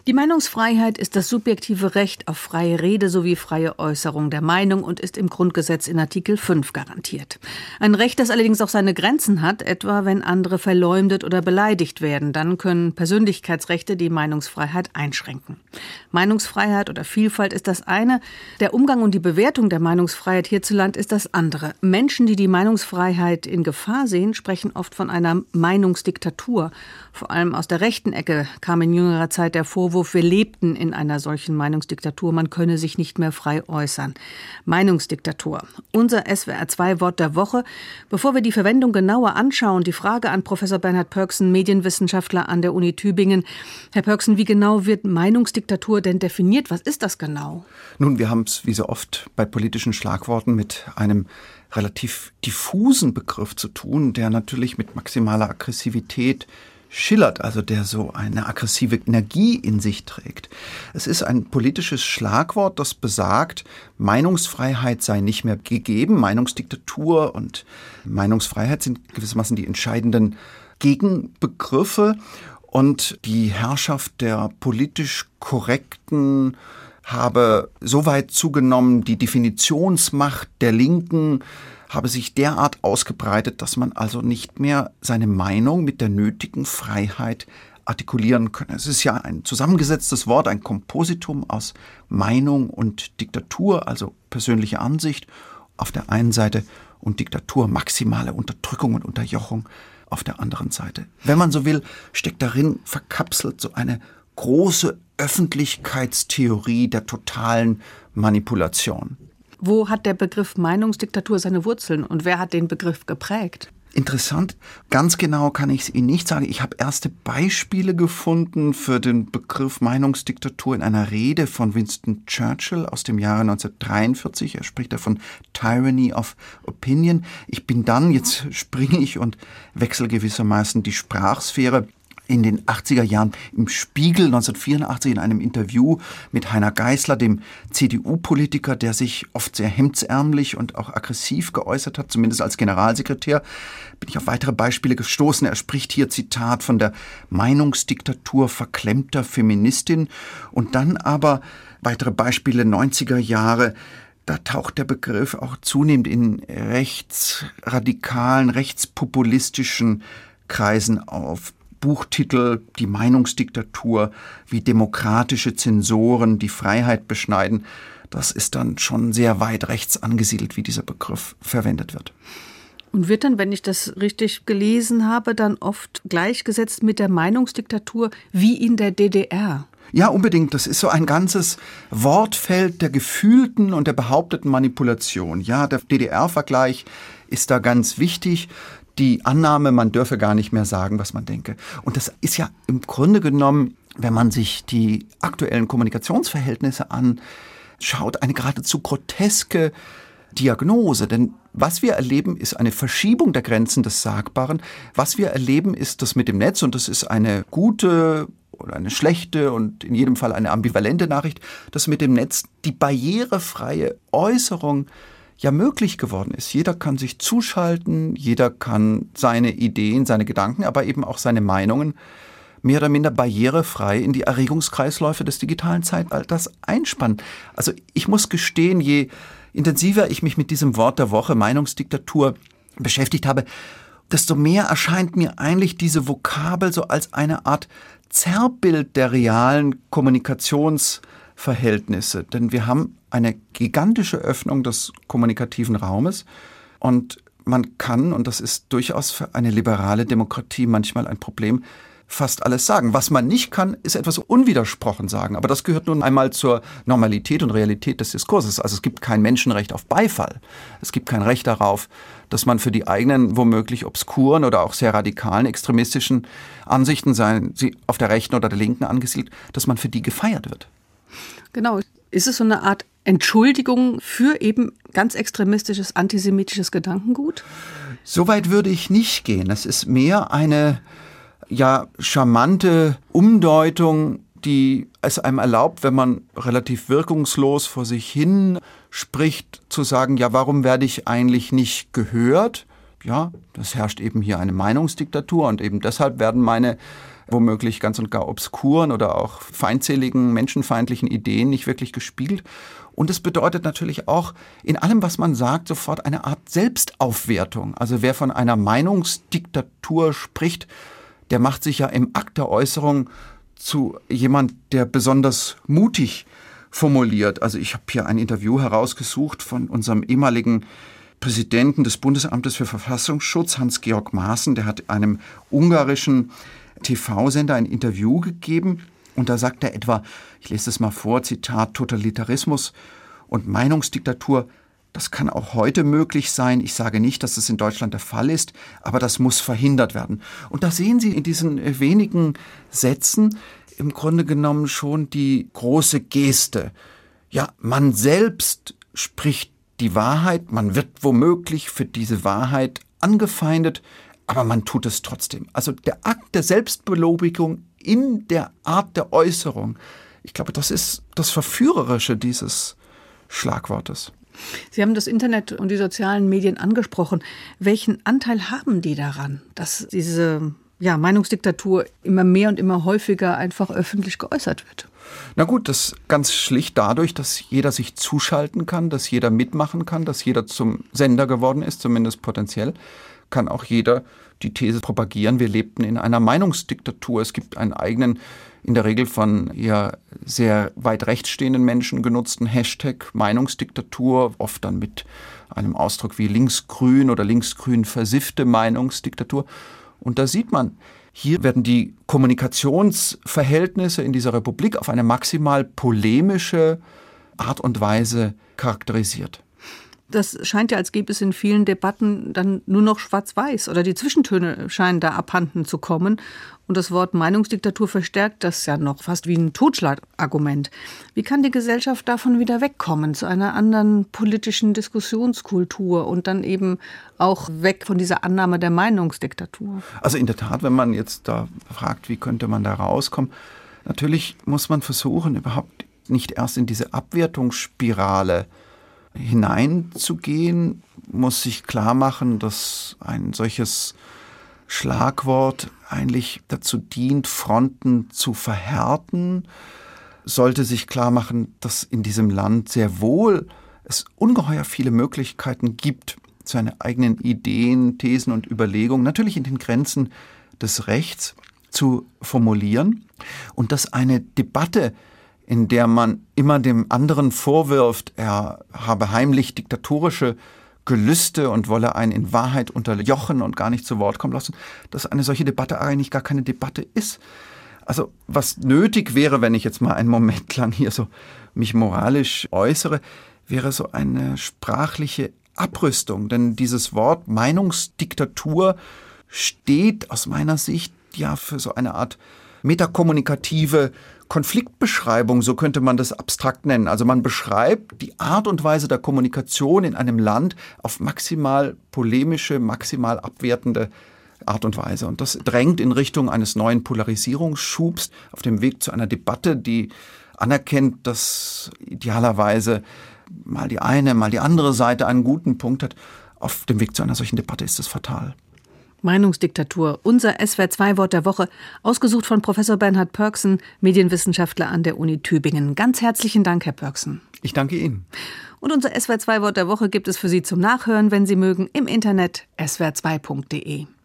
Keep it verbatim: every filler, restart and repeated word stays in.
Die Meinungsfreiheit ist das subjektive Recht auf freie Rede sowie freie Äußerung der Meinung und ist im Grundgesetz in Artikel fünf garantiert. Ein Recht, das allerdings auch seine Grenzen hat, etwa wenn andere verleumdet oder beleidigt werden. Dann können Persönlichkeitsrechte die Meinungsfreiheit einschränken. Meinungsfreiheit oder Vielfalt ist das eine, der Umgang und die Bewertung der Meinungsfreiheit hierzulande ist das andere. Menschen, die die Meinungsfreiheit in Gefahr sehen, sprechen oft von einer Meinungsdiktatur. Vor allem aus der rechten Ecke kam in jüngerer Zeit der Vorwurf, wir lebten in einer solchen Meinungsdiktatur, man könne sich nicht mehr frei äußern. Meinungsdiktatur. Unser S W R zwei Wort der Woche. Bevor wir die Verwendung genauer anschauen, die Frage an Professor Bernhard Pörksen, Medienwissenschaftler an der Uni Tübingen. Herr Pörksen, wie genau wird Meinungsdiktatur denn definiert? Was ist das genau? Nun, wir haben es wie so oft bei politischen Schlagworten mit einem relativ diffusen Begriff zu tun, der natürlich mit maximaler Aggressivität schillert, also der so eine aggressive Energie in sich trägt. Es ist ein politisches Schlagwort, das besagt, Meinungsfreiheit sei nicht mehr gegeben. Meinungsdiktatur und Meinungsfreiheit sind gewissermaßen die entscheidenden Gegenbegriffe. Und die Herrschaft der politisch Korrekten habe so weit zugenommen, die Definitionsmacht der Linken habe sich derart ausgebreitet, dass man also nicht mehr seine Meinung mit der nötigen Freiheit artikulieren könne. Es ist ja ein zusammengesetztes Wort, ein Kompositum aus Meinung und Diktatur, also persönliche Ansicht auf der einen Seite und Diktatur, maximale Unterdrückung und Unterjochung auf der anderen Seite. Wenn man so will, steckt darin verkapselt so eine große Öffentlichkeitstheorie der totalen Manipulation. Wo hat der Begriff Meinungsdiktatur seine Wurzeln und wer hat den Begriff geprägt? Interessant. Ganz genau kann ich es Ihnen nicht sagen. Ich habe erste Beispiele gefunden für den Begriff Meinungsdiktatur in einer Rede von Winston Churchill aus dem Jahre neunzehnhundertdreiundvierzig. Er spricht da von Tyranny of Opinion. Ich bin dann, jetzt springe ich und wechsle gewissermaßen die Sprachsphäre, in den achtziger Jahren im Spiegel neunzehnhundertvierundachtzig in einem Interview mit Heiner Geißler, dem C D U-Politiker, der sich oft sehr hemdsärmlich und auch aggressiv geäußert hat, zumindest als Generalsekretär, bin ich auf weitere Beispiele gestoßen. Er spricht hier, Zitat, von der Meinungsdiktatur verklemmter Feministin und dann aber weitere Beispiele neunziger Jahre. Da taucht der Begriff auch zunehmend in rechtsradikalen, rechtspopulistischen Kreisen auf. Buchtitel, die Meinungsdiktatur, wie demokratische Zensoren die Freiheit beschneiden. Das ist dann schon sehr weit rechts angesiedelt, wie dieser Begriff verwendet wird. Und wird dann, wenn ich das richtig gelesen habe, dann oft gleichgesetzt mit der Meinungsdiktatur wie in der D D R? Ja, unbedingt. Das ist so ein ganzes Wortfeld der gefühlten und der behaupteten Manipulation. Ja, der D D R-Vergleich ist da ganz wichtig. Die Annahme, man dürfe gar nicht mehr sagen, was man denke. Und das ist ja im Grunde genommen, wenn man sich die aktuellen Kommunikationsverhältnisse anschaut, eine geradezu groteske Diagnose. Denn was wir erleben, ist eine Verschiebung der Grenzen des Sagbaren. Was wir erleben, ist das mit dem Netz, und das ist eine gute oder eine schlechte und in jedem Fall eine ambivalente Nachricht, dass mit dem Netz die barrierefreie Äußerung ja möglich geworden ist. Jeder kann sich zuschalten, jeder kann seine Ideen, seine Gedanken, aber eben auch seine Meinungen mehr oder minder barrierefrei in die Erregungskreisläufe des digitalen Zeitalters einspannen. Also ich muss gestehen, je intensiver ich mich mit diesem Wort der Woche, Meinungsdiktatur, beschäftigt habe, desto mehr erscheint mir eigentlich diese Vokabel so als eine Art Zerrbild der realen Kommunikationsverhältnisse. Denn wir haben eine gigantische Öffnung des kommunikativen Raumes und man kann, und das ist durchaus für eine liberale Demokratie manchmal ein Problem, fast alles sagen. Was man nicht kann, ist etwas unwidersprochen sagen. Aber das gehört nun einmal zur Normalität und Realität des Diskurses. Also es gibt kein Menschenrecht auf Beifall. Es gibt kein Recht darauf, dass man für die eigenen, womöglich obskuren oder auch sehr radikalen, extremistischen Ansichten, seien sie auf der rechten oder der linken angesiedelt, dass man für die gefeiert wird. Genau. Ist es so eine Art Entschuldigung für eben ganz extremistisches, antisemitisches Gedankengut? Soweit würde ich nicht gehen. Es ist mehr eine ja charmante Umdeutung, die es einem erlaubt, wenn man relativ wirkungslos vor sich hin spricht, zu sagen, ja, warum werde ich eigentlich nicht gehört? Ja, das herrscht eben hier eine Meinungsdiktatur und eben deshalb werden meine womöglich ganz und gar obskuren oder auch feindseligen, menschenfeindlichen Ideen nicht wirklich gespiegelt. Und es bedeutet natürlich auch in allem, was man sagt, sofort eine Art Selbstaufwertung. Also wer von einer Meinungsdiktatur spricht, der macht sich ja im Akt der Äußerung zu jemand, der besonders mutig formuliert. Also ich habe hier ein Interview herausgesucht von unserem ehemaligen Präsidenten des Bundesamtes für Verfassungsschutz, Hans-Georg Maaßen. Der hat einem ungarischen T V-Sender ein Interview gegeben. Und da sagt er etwa, ich lese das mal vor, Zitat, Totalitarismus und Meinungsdiktatur, das kann auch heute möglich sein. Ich sage nicht, dass das in Deutschland der Fall ist, aber das muss verhindert werden. Und da sehen Sie in diesen wenigen Sätzen im Grunde genommen schon die große Geste. Ja, man selbst spricht die Wahrheit, man wird womöglich für diese Wahrheit angefeindet, aber man tut es trotzdem. Also der Akt der Selbstbelobigung in der Art der Äußerung, ich glaube, das ist das Verführerische dieses Schlagwortes. Sie haben das Internet und die sozialen Medien angesprochen. Welchen Anteil haben die daran, dass diese ja, Meinungsdiktatur immer mehr und immer häufiger einfach öffentlich geäußert wird? Na gut, das ganz schlicht dadurch, dass jeder sich zuschalten kann, dass jeder mitmachen kann, dass jeder zum Sender geworden ist, zumindest potenziell, kann auch jeder die These propagieren, wir lebten in einer Meinungsdiktatur. Es gibt einen eigenen, in der Regel von eher sehr weit rechts stehenden Menschen genutzten Hashtag Meinungsdiktatur, oft dann mit einem Ausdruck wie linksgrün oder linksgrün versiffte Meinungsdiktatur. Und da sieht man, hier werden die Kommunikationsverhältnisse in dieser Republik auf eine maximal polemische Art und Weise charakterisiert. Das scheint ja, als gäbe es in vielen Debatten dann nur noch Schwarz-Weiß oder die Zwischentöne scheinen da abhanden zu kommen. Und das Wort Meinungsdiktatur verstärkt das ja noch fast wie ein Totschlagargument. Wie kann die Gesellschaft davon wieder wegkommen, zu einer anderen politischen Diskussionskultur und dann eben auch weg von dieser Annahme der Meinungsdiktatur? Also in der Tat, wenn man jetzt da fragt, wie könnte man da rauskommen, natürlich muss man versuchen, überhaupt nicht erst in diese Abwertungsspirale hineinzugehen, muss sich klar machen, dass ein solches Schlagwort eigentlich dazu dient, Fronten zu verhärten, sollte sich klar machen, dass in diesem Land sehr wohl es ungeheuer viele Möglichkeiten gibt, seine eigenen Ideen, Thesen und Überlegungen, natürlich in den Grenzen des Rechts, zu formulieren und dass eine Debatte, in der man immer dem anderen vorwirft, er habe heimlich diktatorische Gelüste und wolle einen in Wahrheit unterjochen und gar nicht zu Wort kommen lassen, dass eine solche Debatte eigentlich gar keine Debatte ist. Also was nötig wäre, wenn ich jetzt mal einen Moment lang hier so mich moralisch äußere, wäre so eine sprachliche Abrüstung. Denn dieses Wort Meinungsdiktatur steht aus meiner Sicht ja für so eine Art metakommunikative Konfliktbeschreibung, so könnte man das abstrakt nennen. Also man beschreibt die Art und Weise der Kommunikation in einem Land auf maximal polemische, maximal abwertende Art und Weise. Und das drängt in Richtung eines neuen Polarisierungsschubs auf dem Weg zu einer Debatte, die anerkennt, dass idealerweise mal die eine, mal die andere Seite einen guten Punkt hat. Auf dem Weg zu einer solchen Debatte ist es fatal. Meinungsdiktatur, unser S W R zwei Wort der Woche, ausgesucht von Professor Bernhard Pörksen, Medienwissenschaftler an der Uni Tübingen. Ganz herzlichen Dank, Herr Pörksen. Ich danke Ihnen. Und unser S W R zwei Wort der Woche gibt es für Sie zum Nachhören, wenn Sie mögen, im Internet s w r zwei punkt d e.